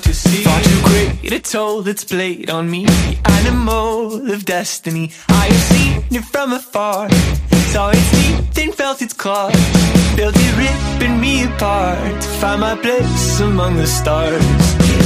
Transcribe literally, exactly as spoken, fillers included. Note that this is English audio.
to see. Far too great a toll that's played on me, the animal of destiny. I have seen it from afar, saw its teeth and felt its claws, felt it ripping me apart to find my place among the stars.